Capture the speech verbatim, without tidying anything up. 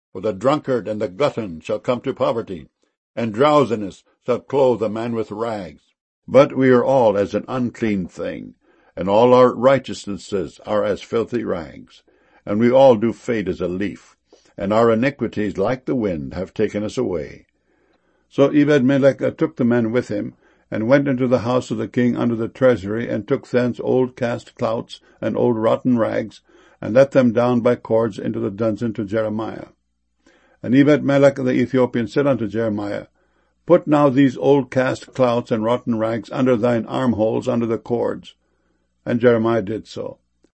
For the drunkard and the glutton shall come to poverty, and drowsiness shall clothe a man with rags. But we are all as an unclean thing, and all our righteousnesses are as filthy rags. And we all do fade as a leaf, and our iniquities, like the wind, have taken us away. So Ebed-melech took the men with him, and went into the house of the king under the treasury, and took thence old cast clouts and old rotten rags, and let them down by cords into the dungeon to Jeremiah. And Ebed-melech the Ethiopian said unto Jeremiah, Put now these old cast clouts and rotten rags under thine armholes under the cords. And Jeremiah did so.